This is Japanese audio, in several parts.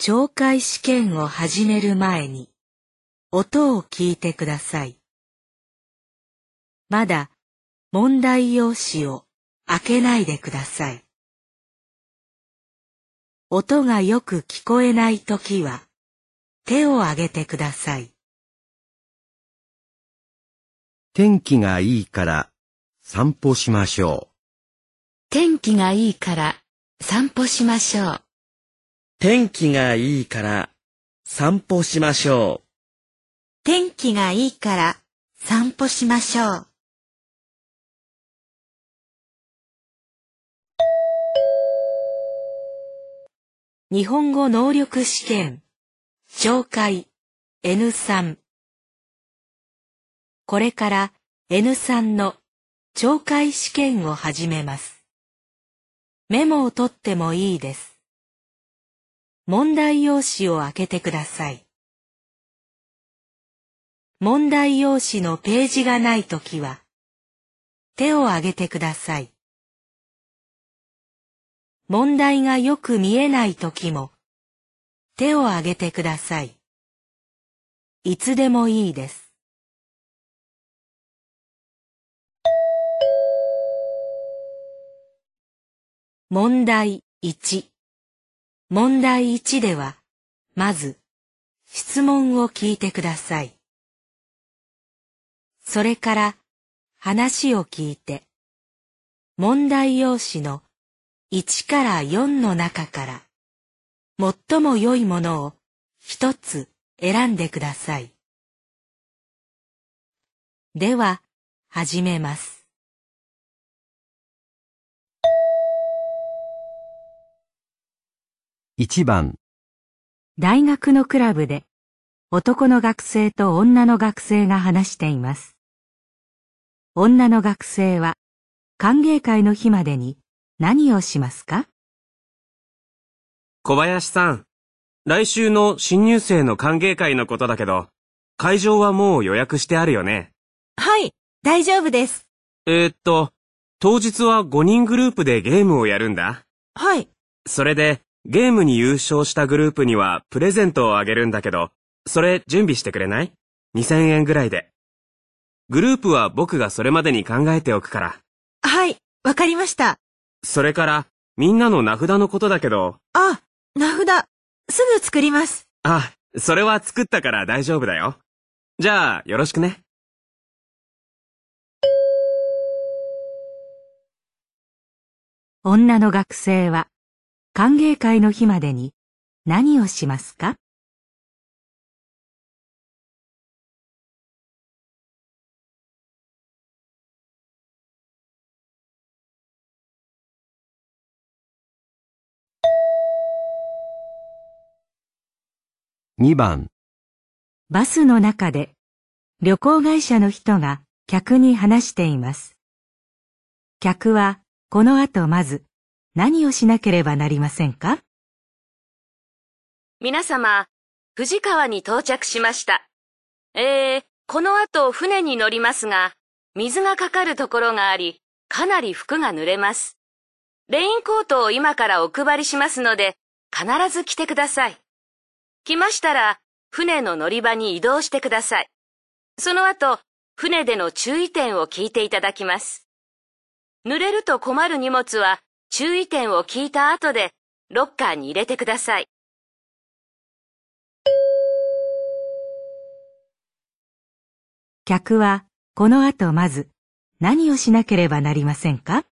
懲戒試験を始める前に、音を聞いてください。まだ問題用紙を開けないでください。音がよく聞こえないときは、手を挙げてください。 天気がいいから散歩しましょう。 天気がいいから散歩しましょう。 天気がいいから散歩しましょう。 天気がいいから散歩しましょう。 日本語能力試験、懲戒 N3。これから N3 の懲戒試験を始めます。メモを取ってもいいです。問題用紙を開けてください。問題用紙のページがないときは、手を挙げてください。問題がよく見えないときも、手を挙げてください。いつでもいいです。問題1。問題1では、まず、質問を聞いてください。それから、話を聞いて、問題用紙の1から4の中から、最も良いものを一つ選んでください。では、始めます。 1番。 大学のクラブで男の学生と女の学生が話しています。女の学生は歓迎会の日までに何をしますか？ 小林さん、来週の新入生の歓迎会のことだけど、会場はもう予約してあるよね。 はい、大丈夫です。 当日は5人グループでゲームをやるんだ。 はい。 それで、ゲームに優勝したグループにはプレゼントをあげるんだけど、それ準備してくれない？ 2000 円ぐらいで。グループは僕がそれまでに考えておくから。 はい、わかりました。 それから、みんなの名札のことだけど。 あ、名札、すぐ作ります。 あ、それは作ったから大丈夫だよ。じゃあ、よろしくね。 女の学生は歓迎会の日までに何をしますか？ 2番。 バスの中で旅行会社の人が客に話しています。客はこの後まず何をしなければなりませんか？ 皆様、富士川に到着しました。この後船に乗りますが、水がかかるところがあり、かなり服が濡れます。レインコートを今からお配りしますので、必ず着てください。来ましたら、船の乗り場に移動してください。その後、船での注意点を聞いていただきます。濡れると困る荷物は、注意点を聞いた後で、ロッカーに入れてください。 客はこの後まず何をしなければなりませんか？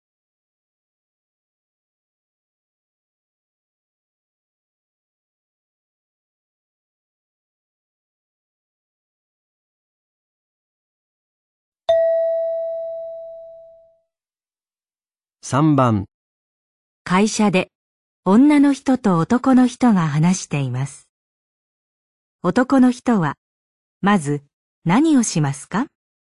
3番。 会社で女の人と男の人が話しています。男の人はまず何をしますか？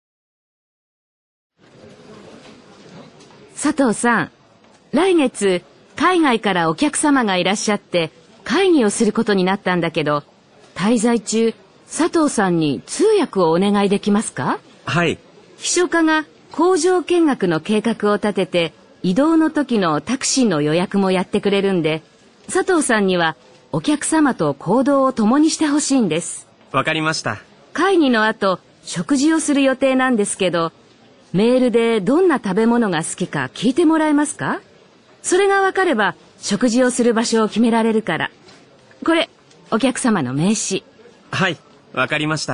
佐藤さん、来月海外からお客様がいらっしゃって会議をすることになったんだけど、滞在中、佐藤さんに通訳をお願いできますか？ はい。 秘書課が工場見学の計画を立てて、移動の時のタクシーの予約もやってくれるんで、佐藤さんにはお客様と行動を共にしてほしいんです。 わかりました。 会議の後、食事をする予定なんですけど、メールでどんな食べ物が好きか聞いてもらえますか？それがわかれば食事をする場所を決められるから。これ、お客様の名刺。 はい、わかりました。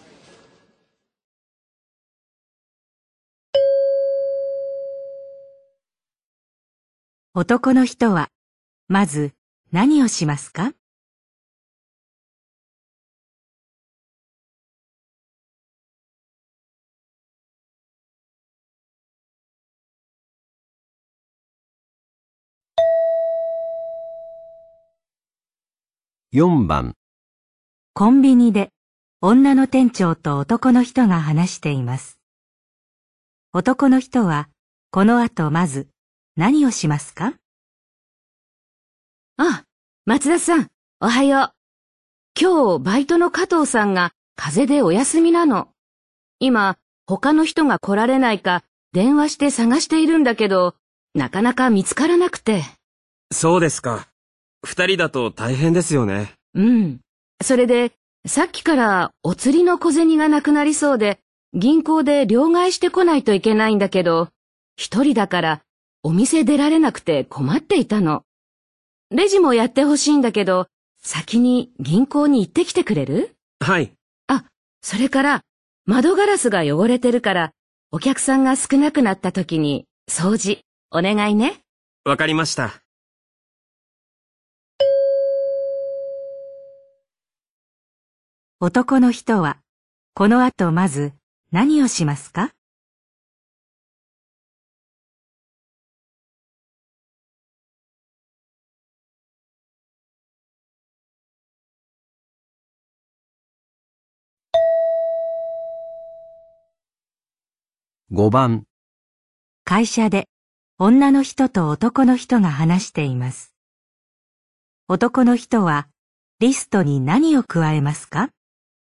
男の人は、まず何をしますか？ 4番、 コンビニで女の店長と男の人が話しています。男の人はこの後まず何をしますか？ あ、松田さん、おはよう。今日バイトの加藤さんが風邪でお休みなの。今、他の人が来られないか電話して探しているんだけど、なかなか見つからなくて。 そうですか。2人だと大変ですよね。 うん。それで、さっきからお釣りの小銭がなくなりそうで、銀行で両替してこないといけないんだけど、一人だからお店出られなくて困っていたの。レジもやってほしいんだけど、先に銀行に行ってきてくれる？ はい。 あ、それから窓ガラスが汚れてるから、お客さんが少なくなった時に掃除お願いね。 わかりました。 男の人はこの後まず何をしますか？ 5番、 会社で女の人と男の人が話しています。男の人はリストに何を加えますか？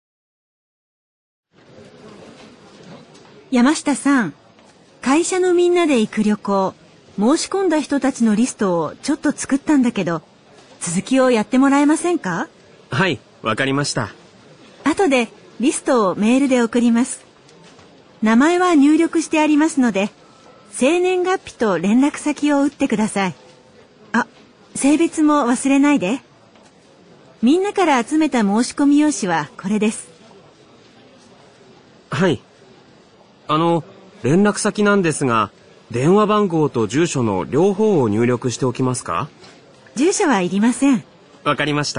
山下さん、会社のみんなで行く旅行、申し込んだ人たちのリストをちょっと作ったんだけど、続きをやってもらえませんか？ はい、わかりました。 後でリストをメールで送ります。名前は入力してありますので、生年月日と連絡先を打ってください。あ、性別も忘れないで。みんなから集めた申し込み用紙はこれです。 はい。連絡先なんですが、電話番号と住所の両方を入力しておきますか？ 住所はいりません。 わかりました。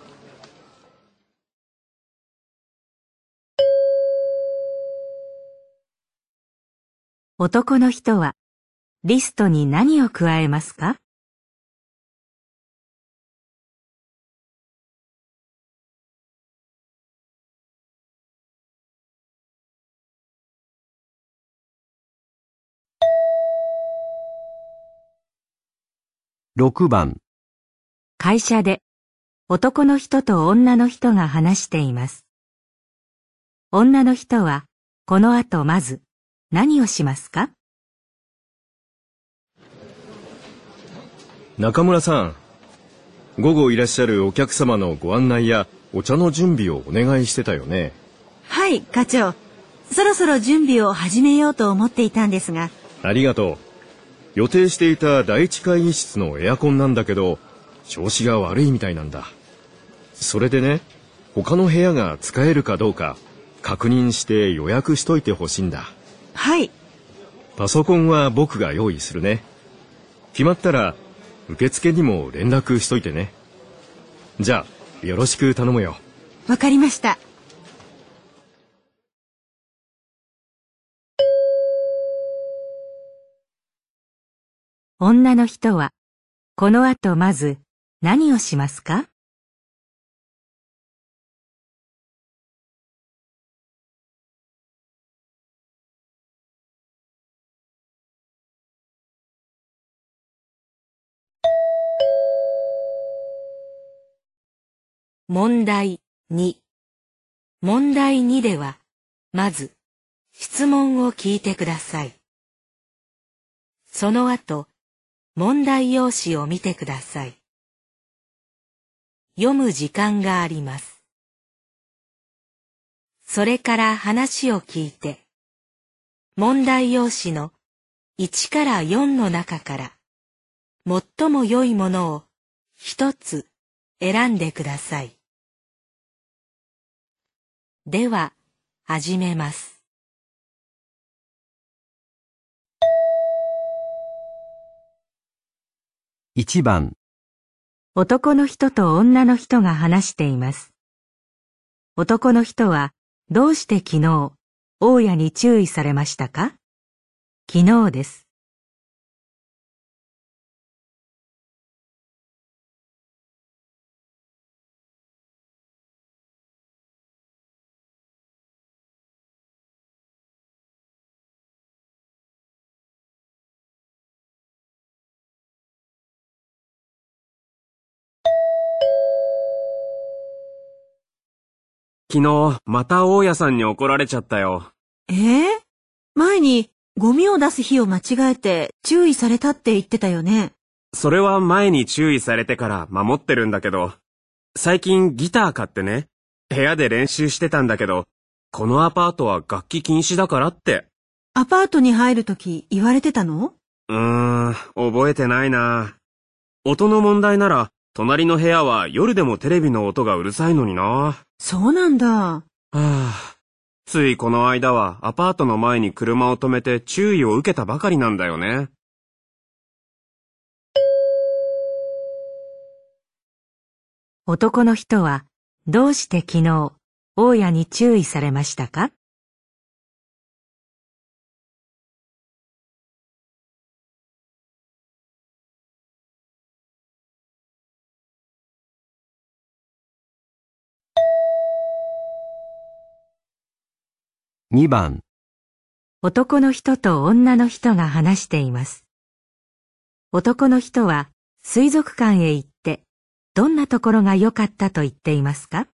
男の人はリストに何を加えますか？ 6番、 会社で男の人と女の人が話しています。女の人はこの後まず何をしますか？ 中村さん、午後いらっしゃるお客様のご案内やお茶の準備をお願いしてたよね。 はい、課長。そろそろ準備を始めようと思っていたんですが。 ありがとう。予定していた第一会議室のエアコンなんだけど、調子が悪いみたいなんだ。それでね、他の部屋が使えるかどうか確認して予約しといてほしいんだ。 はい。 パソコンは僕が用意するね。決まったら受付にも連絡しといてね。じゃあよろしく頼むよ。 わかりました。 女の人はこの後まず何をしますか？問題2。問題2では、まず、質問を聞いてください。その後、問題用紙を見てください。 読む時間があります。それから話を聞いて、問題用紙の1から4の中から最も良いものを一つ選んでください。では、始めます。 1番、 男の人と女の人が話しています。男の人はどうして昨日、大家に注意されましたか？昨日です。 昨日、また大家さんに怒られちゃったよ。 前にゴミを出す日を間違えて注意されたって言ってたよね。 それは前に注意されてから守ってるんだけど、最近ギター買ってね、部屋で練習してたんだけど、このアパートは楽器禁止だからって。 アパートに入るとき言われてたの？ 覚えてないな。音の問題なら、隣の部屋は夜でもテレビの音がうるさいのにな。 そうなんだ。 ついこの間はアパートの前に車を止めて注意を受けたばかりなんだよね。 男の人はどうして昨日、大家に注意されましたか？ 2番、 男の人と女の人が話しています。男の人は水族館へ行ってどんなところが良かったと言っていますか？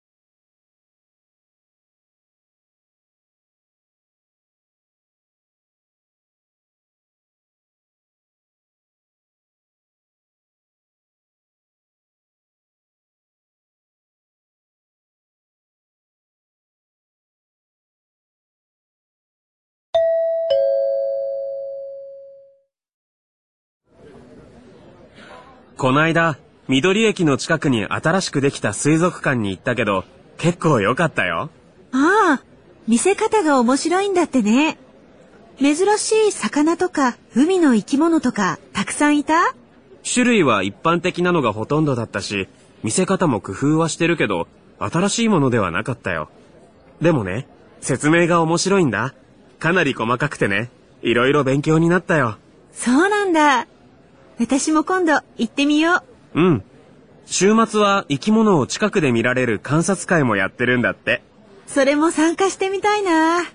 こないだ、緑駅の近くに新しくできた水族館に行ったけど、結構良かったよ。 見せ方が面白いんだってね。珍しい魚とか海の生き物とかたくさんいた？ 種類は一般的なのがほとんどだったし、見せ方も工夫はしてるけど、新しいものではなかったよ。でもね、説明が面白いんだ。かなり細かくてね、いろいろ勉強になったよ。 そうなんだ。私も今度行ってみよう。 週末は生き物を近くで見られる観察会もやってるんだって。 それも参加してみたいな。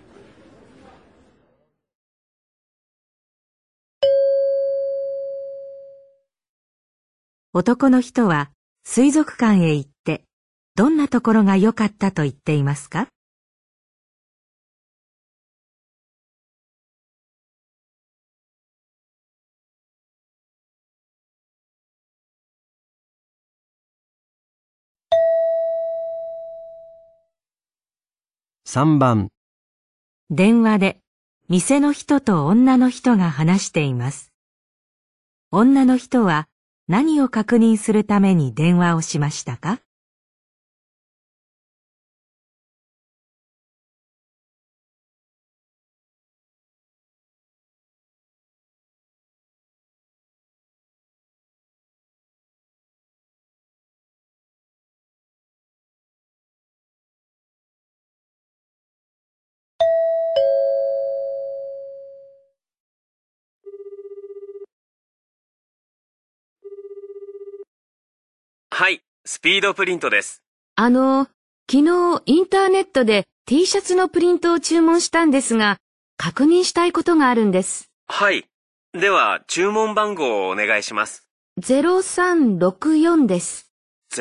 男の人は水族館へ行ってどんなところが良かったと言っていますか？ 3番、 電話で店の人と女の人が話しています。女の人は何を確認するために電話をしましたか？ はい、スピードプリントです。 昨日インターネットで T シャツのプリントを注文したんですが、確認したいことがあるんです。 はい。では、注文番号をお願いします。 0364です。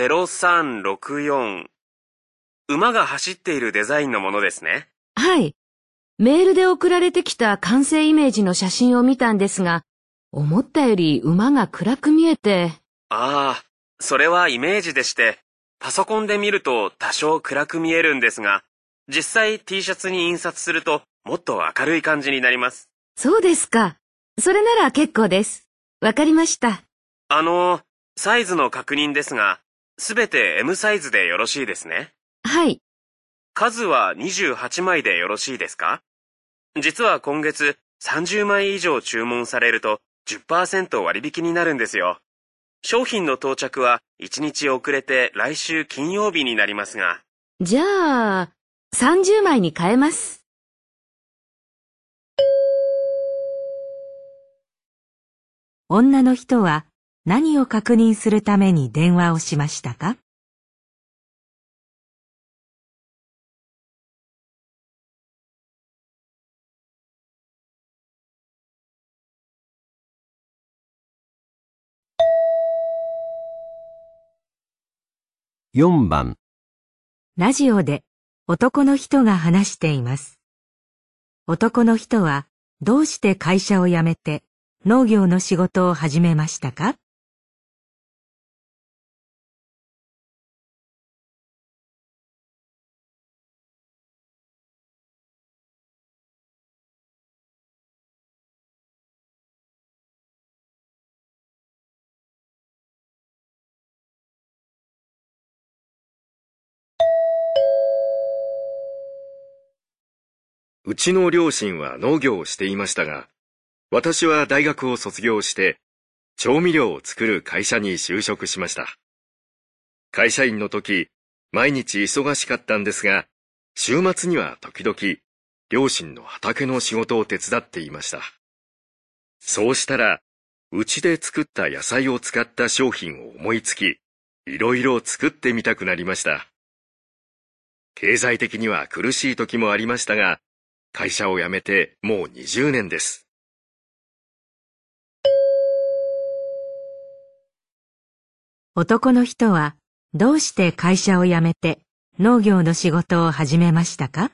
0364。馬が走っているデザインのものですね。 はい。メールで送られてきた完成イメージの写真を見たんですが、思ったより馬が暗く見えて。 それはイメージでして、 パソコンで見ると多少暗く見えるんですが、実際 T シャツに印刷するともっと明るい感じになります。 そうですか。それなら結構です。わかりました。 サイズの確認ですが、すべて M サイズでよろしいですね。 はい。 数は28枚でよろしいですか？実は今月30枚以上注文されると 10% 割引になるんですよ。商品の到着は1日遅れて来週金曜日になりますが。 じゃあ、30枚に変えます。 女の人は何を確認するために電話をしましたか？ 4番、 ラジオで男の人が話しています。男の人はどうして会社を辞めて農業の仕事を始めましたか？ うちの両親は農業をしていましたが、私は大学を卒業して、調味料を作る会社に就職しました。会社員の時、毎日忙しかったんですが、週末には時々、両親の畑の仕事を手伝っていました。そうしたら、うちで作った野菜を使った商品を思いつき、いろいろ作ってみたくなりました。経済的には苦しい時もありましたが、会社を辞めてもう20年です。 男の人はどうして会社を辞めて農業の仕事を始めましたか？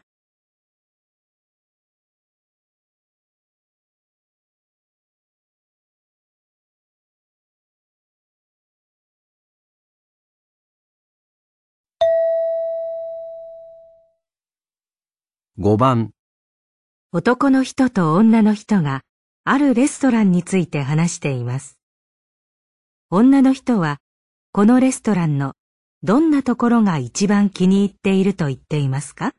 5番、 男の人と女の人があるレストランについて話しています。女の人はこのレストランのどんなところが一番気に入っていると言っていますか？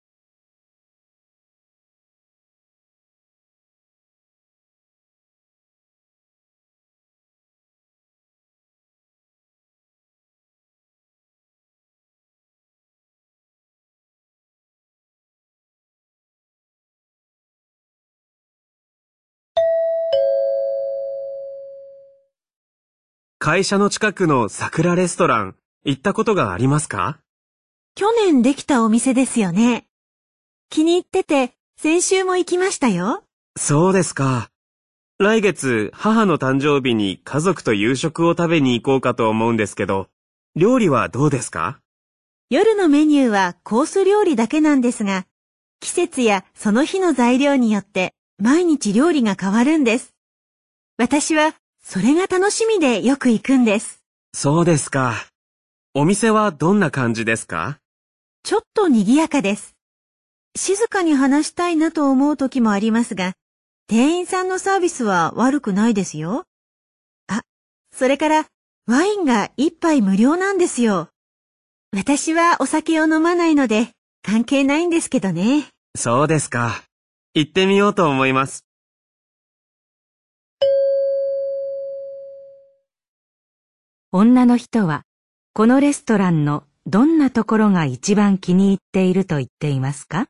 会社の近くの桜レストラン、行ったことがありますか？ 去年できたお店ですよね。気に入ってて、先週も行きましたよ。 そうですか。来月、母の誕生日に家族と夕食を食べに行こうかと思うんですけど、料理はどうですか？ 夜のメニューはコース料理だけなんですが、季節やその日の材料によって毎日料理が変わるんです。私はそれが楽しみでよく行くんです。 そうですか。お店はどんな感じですか？ ちょっと賑やかです。静かに話したいなと思う時もありますが、店員さんのサービスは悪くないですよ。あ、それからワインが一杯無料なんですよ。私はお酒を飲まないので関係ないんですけどね。 そうですか。行ってみようと思います。 女の人はこのレストランのどんなところが一番気に入っていると言っていますか？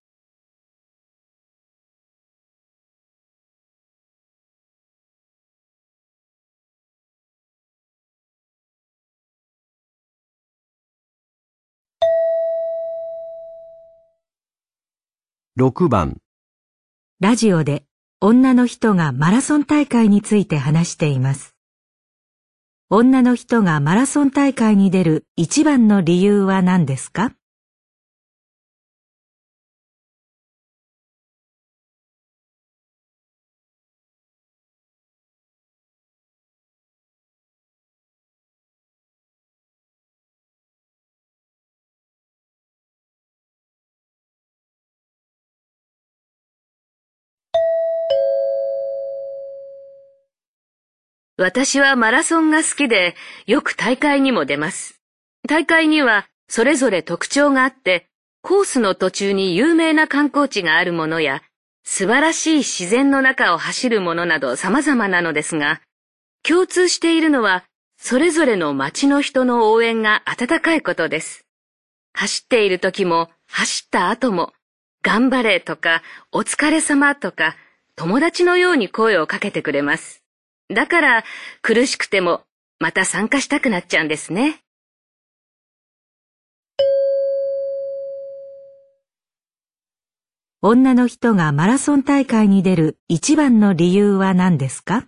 6番、 ラジオで女の人がマラソン大会について話しています。女の人がマラソン大会に出る一番の理由は何ですか？ 私はマラソンが好きで、よく大会にも出ます。大会にはそれぞれ特徴があって、コースの途中に有名な観光地があるものや、素晴らしい自然の中を走るものなど様々なのですが、共通しているのは、それぞれの町の人の応援が温かいことです。走っている時も、走った後も、頑張れとか、お疲れ様とか、友達のように声をかけてくれます。だから、苦しくても、また参加したくなっちゃうんですね。 女の人がマラソン大会に出る一番の理由は何ですか？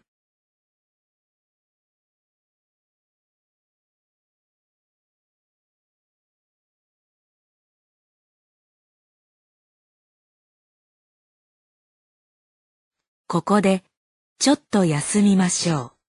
ここでちょっと休みましょう。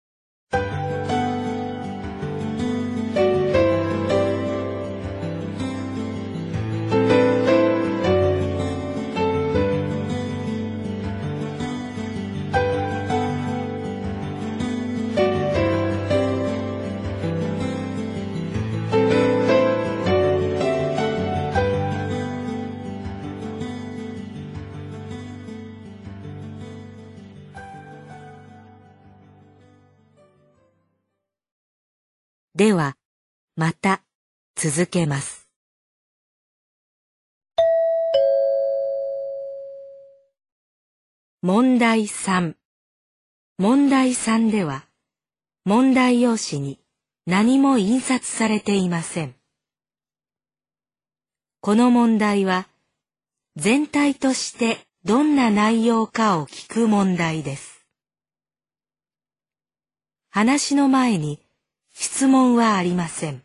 では、また続けます。問題3。問題3では、問題用紙に何も印刷されていません。この問題は、全体としてどんな内容かを聞く問題です。話の前に、質問はありません。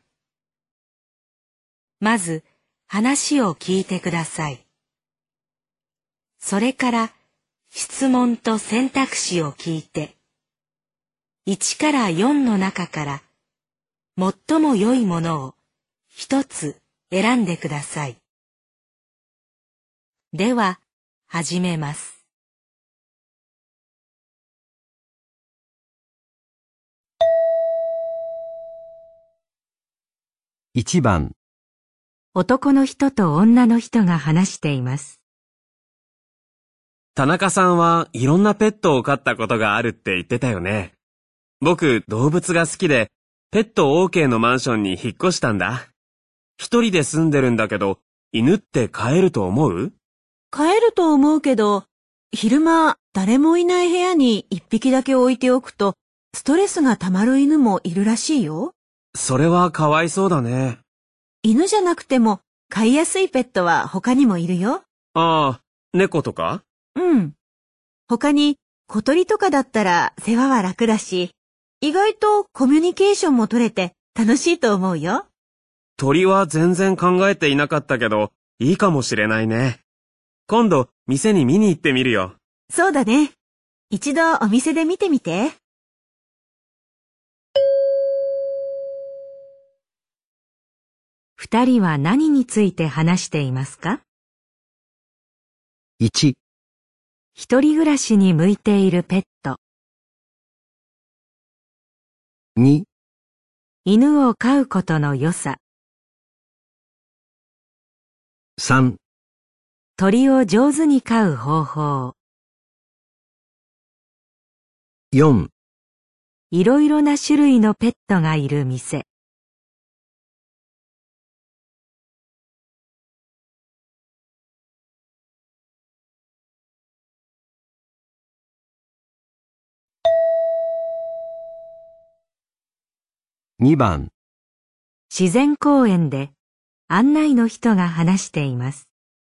まず、話を聞いてください。それから、質問と選択肢を聞いて、1から4の中から、最も良いものを一つ選んでください。では、始めます。 1番。 男の人と女の人が話しています。 田中さんはいろんなペットを飼ったことがあるって言ってたよね。僕、動物が好きで、ペット OK のマンションに引っ越したんだ。一人で住んでるんだけど、犬って飼えると思う？ 飼えると思うけど、昼間誰もいない部屋に一匹だけ置いておくと、ストレスがたまる犬もいるらしいよ。 それはかわいそうだね。 犬じゃなくても飼いやすいペットは他にもいるよ。 ああ、猫とか？ うん。他に小鳥とかだったら世話は楽だし、意外とコミュニケーションも取れて楽しいと思うよ。 鳥は全然考えていなかったけど、いいかもしれないね。今度店に見に行ってみるよ。 そうだね。一度お店で見てみて。 2人は何について話していますか？ 1、 一人暮らしに向いているペット。 2、 犬を飼うことの良さ。 3、 鳥を上手に飼う方法。 4、 いろいろな種類のペットがいる店。 2番。 自然公園で案内の人が話しています。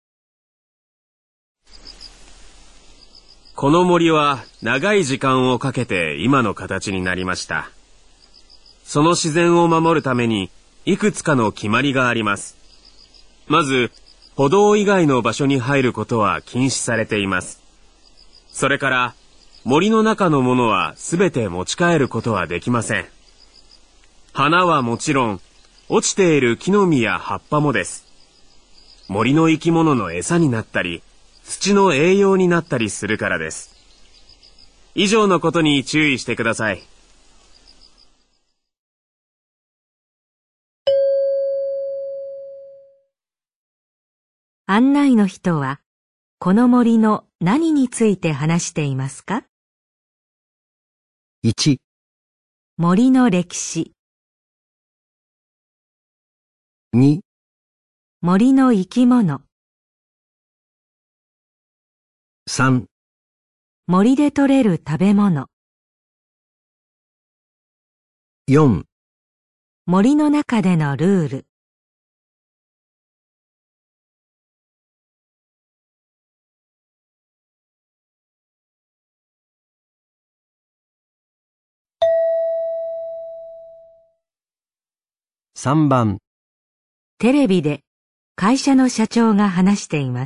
この森は長い時間をかけて今の形になりました。その自然を守るためにいくつかの決まりがあります。まず、歩道以外の場所に入ることは禁止されています。それから、森の中のものはすべて持ち帰ることはできません。花はもちろん、落ちている木の実や葉っぱもです。森の生き物の餌になったり、土の栄養になったりするからです。以上のことに注意してください。 案内の人は、この森の何について話していますか？ 1、 森の歴史、 2、 森の生き物、 3、 森で採れる食べ物、 4、 森の中でのルール。 3番、 テレビで会社の社長が話しています。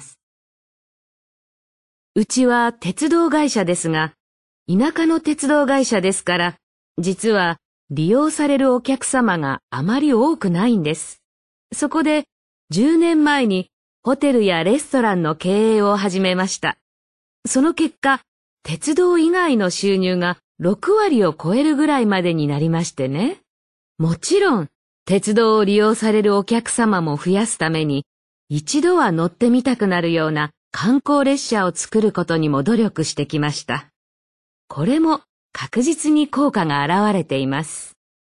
うちは鉄道会社ですが、田舎の鉄道会社ですから、実は利用されるお客様があまり多くないんです。そこで10年前にホテルやレストランの経営を始めました。その結果、鉄道以外の収入が6割を超えるぐらいまでになりましてね。もちろん、鉄道を利用されるお客様も増やすために、一度は乗ってみたくなるような観光列車を作ることにも努力してきました。これも確実に効果が現れています。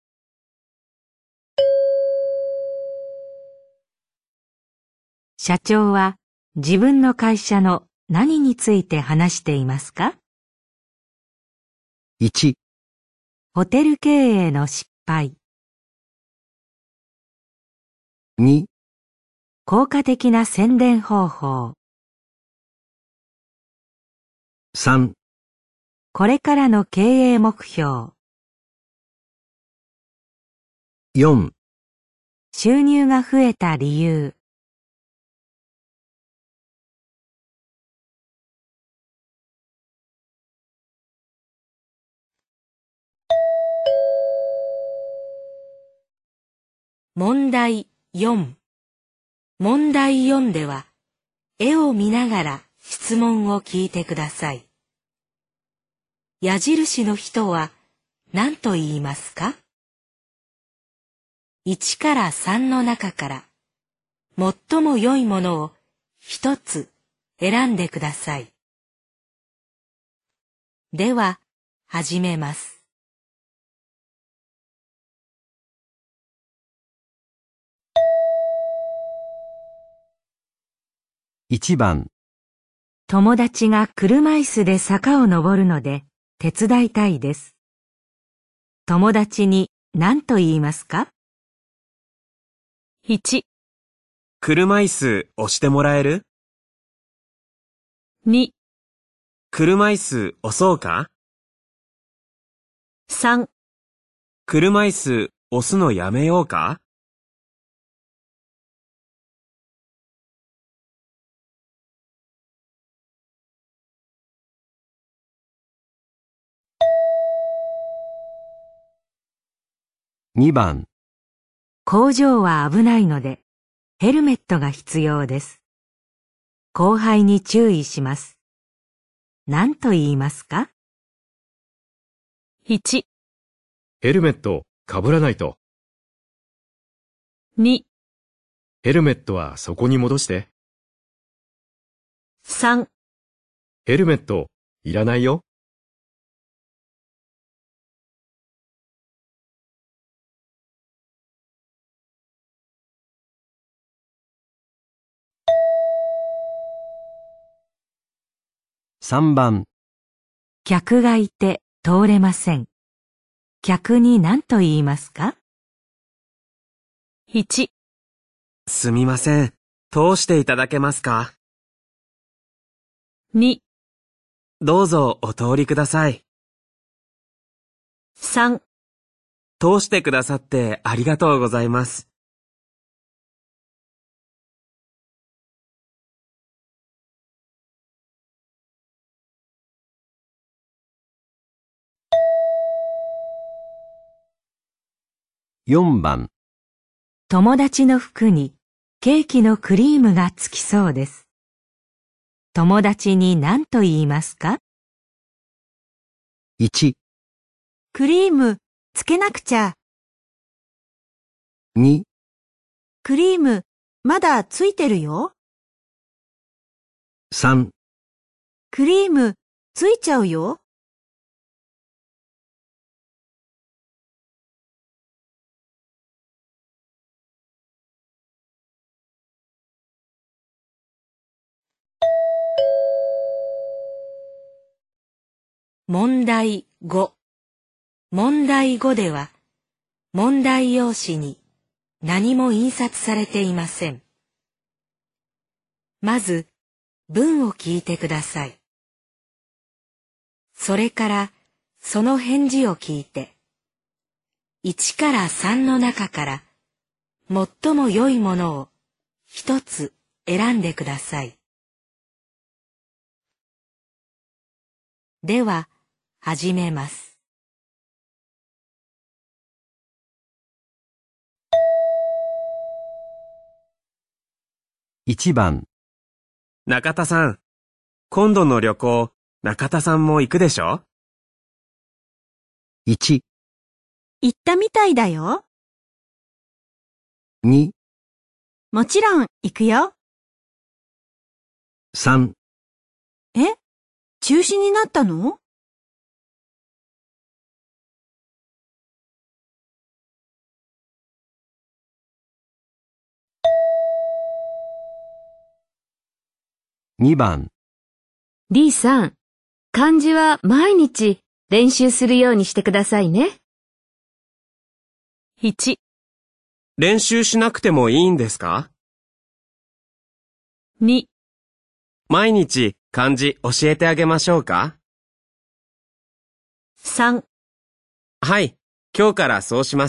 社長は自分の会社の何について話していますか？ 1、 ホテル経営の失敗、 2、 効果的な宣伝方法、 3、 これからの経営目標、 4、 収入が増えた理由。問題4。問題4では、絵を見ながら質問を聞いてください。矢印の人は何と言いますか？ 1 から3の中から最も良いものを一つ選んでください。では、始めます。 1番、 友達が車椅子で坂を登るので手伝いたいです。友達に何と言いますか？ 1、車椅子押してもらえる？ 2、 車椅子押そうか？ 3、 車椅子押すのやめようか？ 2番、 工場は危ないのでヘルメットが必要です。後輩に注意します。何と言いますか？ 1、 ヘルメットかぶらないと。 2、 ヘルメットはそこに戻して。 3、 ヘルメットいらないよ。 3番、 客がいて通れません。客に何と言いますか？ 1、 すみません。通していただけますか？ 2、 どうぞお通りください。 3、 通してくださってありがとうございます。 4番、 友達の服にケーキのクリームがつきそうです。友達に何と言いますか？ 1、 クリームつけなくちゃ。 2、 クリームまだついてるよ。 3、 クリーム、ついちゃうよ。 問題5。問題5では、問題用紙に何も印刷されていません。まず、文を聞いてください。それから、その返事を聞いて、1から3の中から、最も良いものを一つ選んでください。では、始めます。 1番、 中田さん、今度の旅行、中田さんも行くでしょ？ 1、 行ったみたいだよ。 2、 もちろん行くよ。 3、 え？中止になったの？ 2番、 D さん、漢字は毎日練習するようにしてくださいね。 1、 練習しなくてもいいんですか？ 2、 毎日漢字教えてあげましょうか？ 3、 はい、今日からそうします。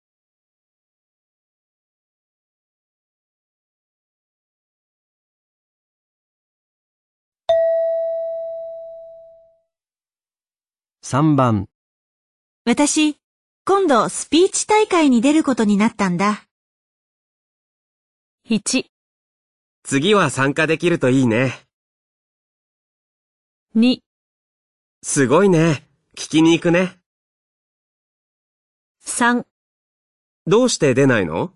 3番、 私、今度スピーチ大会に出ることになったんだ。1、 次は参加できるといいね。 2、 すごいね。聞きに行くね。 3、 どうして出ないの？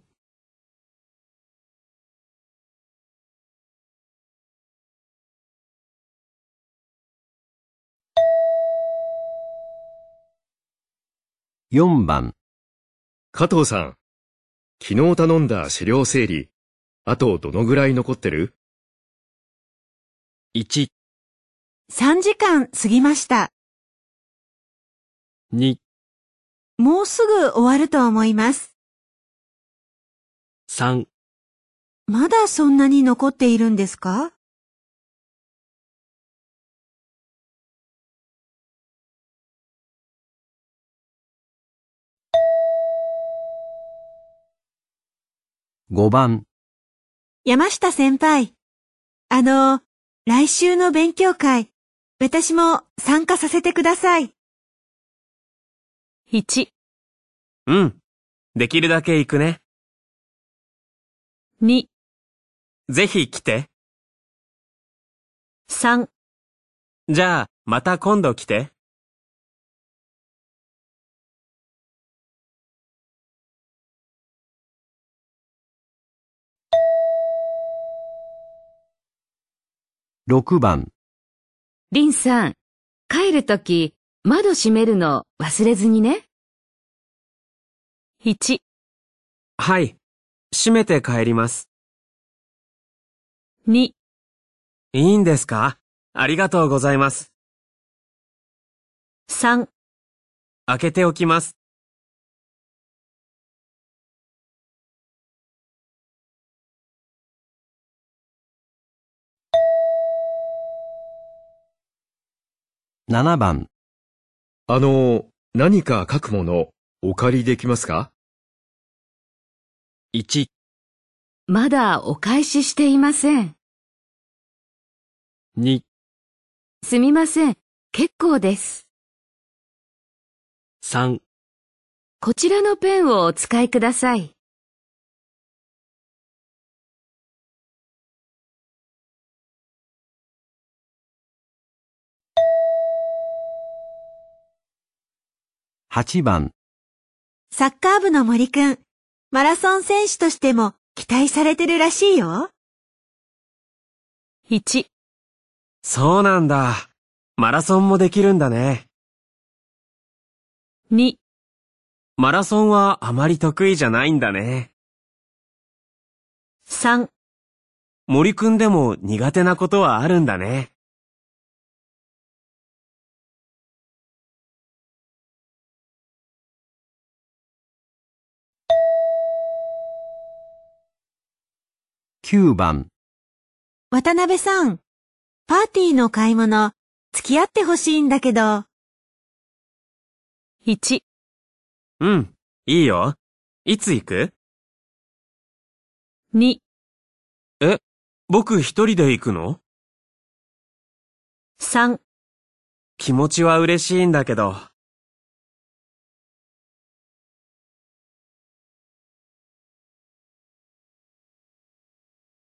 4番、 加藤さん、昨日頼んだ資料整理、あとどのぐらい残ってる？ 1、 3時間過ぎました。 2、 もうすぐ終わると思います。 3、 まだそんなに残っているんですか？ 5番、 山下先輩。来週の勉強会、私も参加させてください。1、 うん。できるだけ行くね。 2、 ぜひ来て。 3、 じゃあ、また今度来て。 6番、 リンさん、帰るとき窓閉めるの忘れずにね。 1、 はい。閉めて帰ります。 2、 いいんですか？ありがとうございます。 3、 開けておきます。 7番、 何か書くもの、お借りできますか？ 1、 まだお返ししていません。 2、 すみません。結構です。 3、 こちらのペンをお使いください。 8番、 サッカー部の森くん、マラソン選手としても期待されてるらしいよ。1、 そうなんだ。マラソンもできるんだね。 2、 マラソンはあまり得意じゃないんだね。 3、 森くんでも苦手なことはあるんだね。 9番、 渡辺さん、パーティーの買い物、付き合ってほしいんだけど。1、 うん、いいよ。いつ行く？ 2、 僕一人で行くの？ 3、 気持ちは嬉しいんだけど、